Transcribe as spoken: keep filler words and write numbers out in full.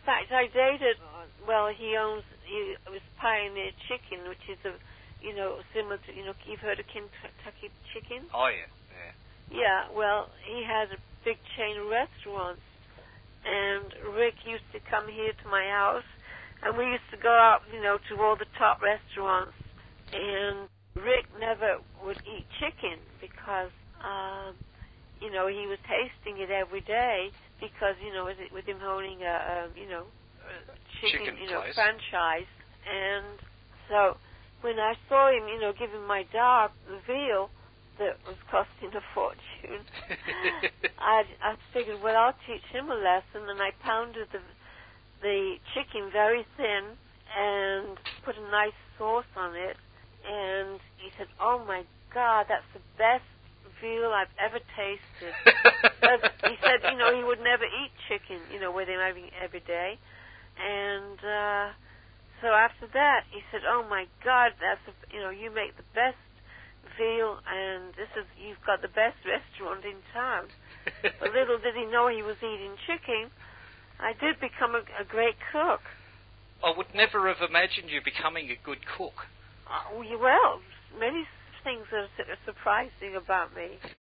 fact, I dated, well, he owns, he was Pioneer Chicken, which is a, you know, similar to, you know, you've heard of Kentucky Chicken? Oh, yeah, yeah. Yeah, well, he has a big chain of restaurants, and Rick used to come here to my house, and we used to go out, you know, to all the top restaurants, and Rick never would eat chicken because, um, you know, he was tasting it every day because, you know, with him owning a, a you know, a chicken, chicken you know, place. franchise. And so when I saw him, you know, giving my dog the veal that was costing a fortune, I, I figured, well, I'll teach him a lesson, and I pounded the the chicken very thin and put a nice sauce on it. And he said, oh, my God, that's the best veal I've ever tasted. He said, you know, he would never eat chicken, you know, with him having it every day. And uh, so after that, he said, oh, my God, that's, a, you know, you make the best veal, and this is, you've got the best restaurant in town. But little did he know he was eating chicken. I did become a, a great cook. I would never have imagined you becoming a good cook. Uh, well, many things are su- surprising about me.